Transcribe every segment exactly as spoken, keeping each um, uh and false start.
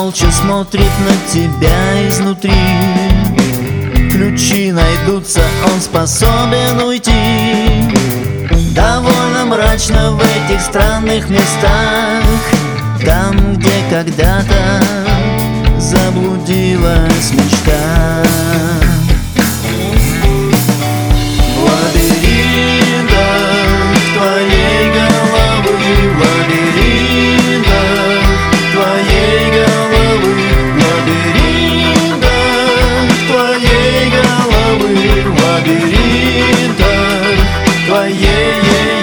молча смотрит на тебя изнутри. Ключи найдутся, он способен уйти. Довольно мрачно в этих странных местах, там, где когда-то заблудилась мечта. В лабиринтах твоей головы, в лабиринтах твоей головы, в лабиринтах твоей головы, в лабиринтах твоей.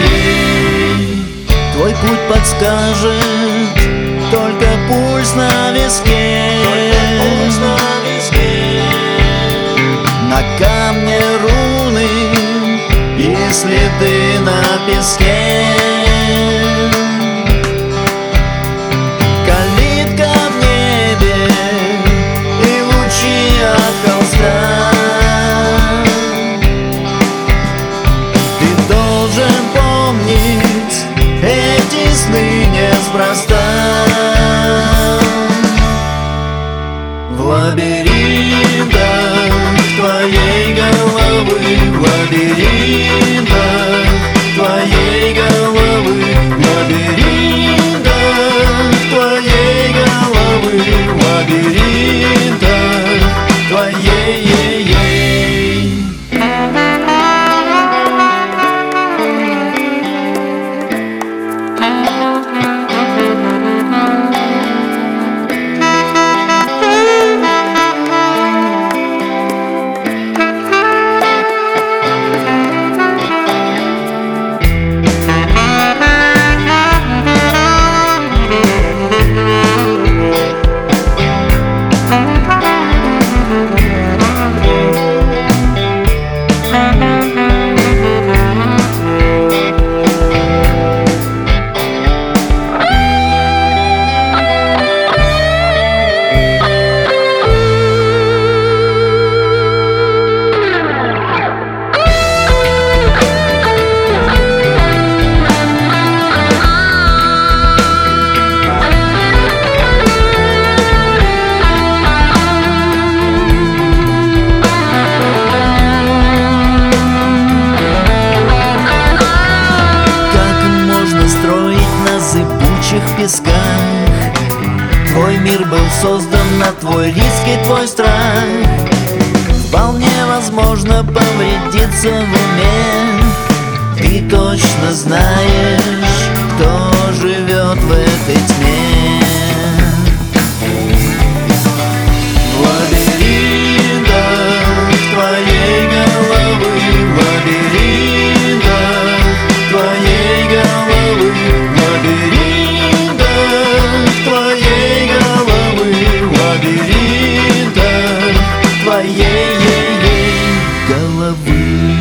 Твой путь подскажет только пульс на виске, пульс на виске. На камне руны и следы на песке. Калитка в небе и лучи от холста. Ты должен помнить эти сны неспроста. В лабиринтах твоей головы, в лабиринтах твоей головы, в лабиринтах твоей головы, в лабиринтах твоей. В песках твой мир был создан на твой риск и твой страх. Вполне возможно повредиться в уме. Ты точно знаешь, кто живет в этой тьме. В лабиринтах твоей головы, в лабиринтах твоей головы, в лабиринтах твоей головы, в лабиринтах твоей головы.